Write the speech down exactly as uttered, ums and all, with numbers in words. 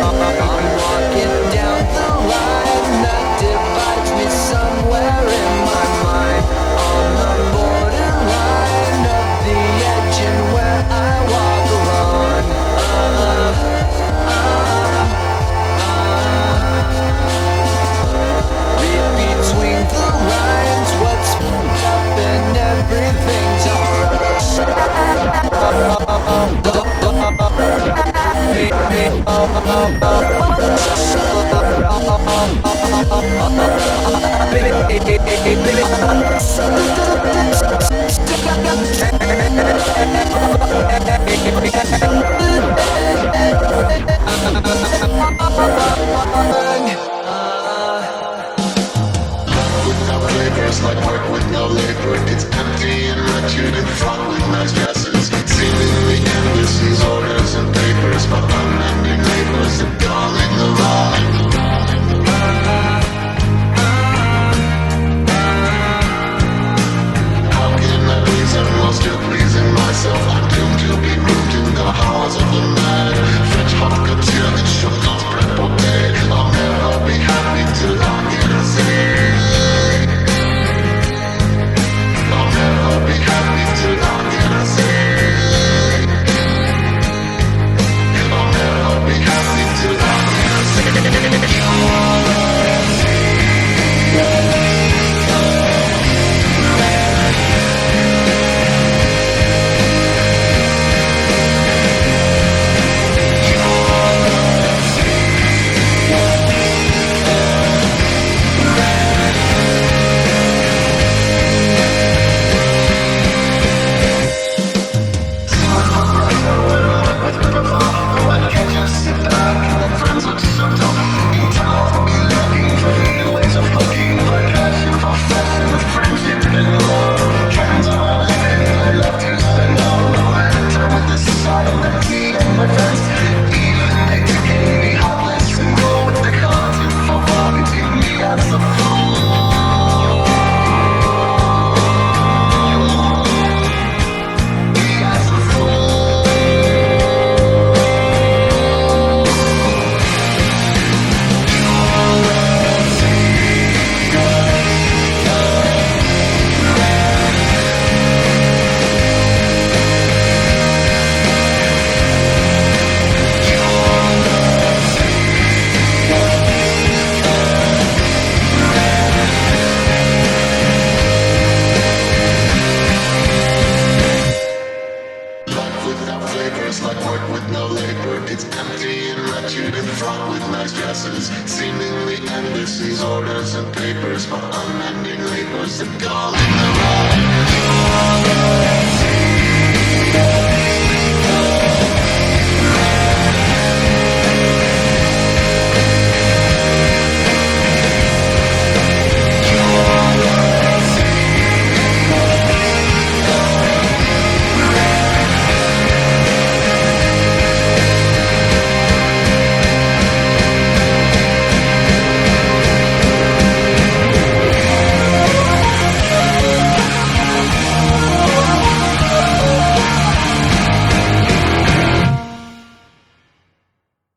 I'm walking down the line that divides me somewhere in my mind, on the borderline of the edge and where I walk alone. Uh, uh, uh. Read between the lines what's up and everything's It's like work with no labor. It's empty and wretched and fraught with nice dresses. Seemingly endless, these orders and papers, but unending labors and calling the line. How can I reason while still pleasing myself? I'm doomed to be moved in the halls of the mad. French hot couture that shook off prêt-à-porter. I'll never be happy till I'm here to see. I'll be happy till I'm gonna say. I'll never be happy till I'm gonna say. It's empty and wretched and fraught with nice dresses. Seemingly endless, these orders and papers, but unending labors and calling the line.